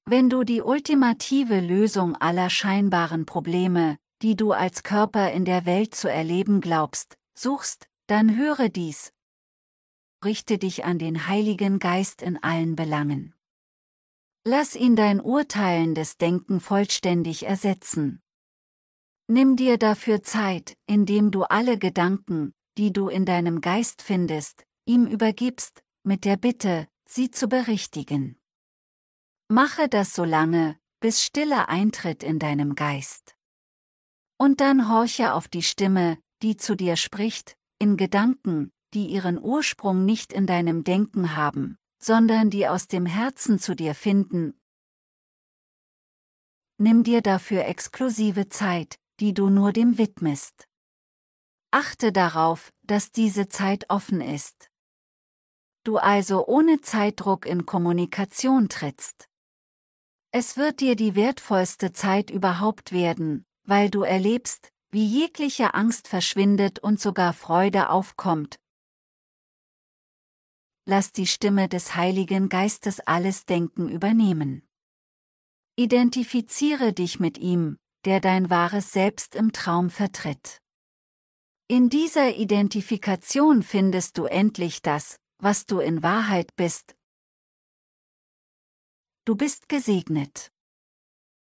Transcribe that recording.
Wenn du die ultimative Lösung aller scheinbaren Probleme, die du als Körper in der Welt zu erleben glaubst, suchst, dann höre dies. Richte dich an den Heiligen Geist in allen Belangen. Lass ihn dein urteilendes Denken vollständig ersetzen. Nimm dir dafür Zeit, indem du alle Gedanken, die du in deinem Geist findest, ihm übergibst, mit der Bitte, sie zu berichtigen. Mache das so lange, bis Stille eintritt in deinem Geist. Und dann horche auf die Stimme, die zu dir spricht, in Gedanken, die ihren Ursprung nicht in deinem Denken haben, sondern die aus dem Herzen zu dir finden. Nimm dir dafür exklusive Zeit, die du nur dem widmest. Achte darauf, dass diese Zeit offen ist. Du also ohne Zeitdruck in Kommunikation trittst. Es wird dir die wertvollste Zeit überhaupt werden, weil du erlebst, wie jegliche Angst verschwindet und sogar Freude aufkommt. Lass die Stimme des Heiligen Geistes alles Denken übernehmen. Identifiziere dich mit ihm, der dein wahres Selbst im Traum vertritt. In dieser Identifikation findest du endlich das, was du in Wahrheit bist. Du bist gesegnet.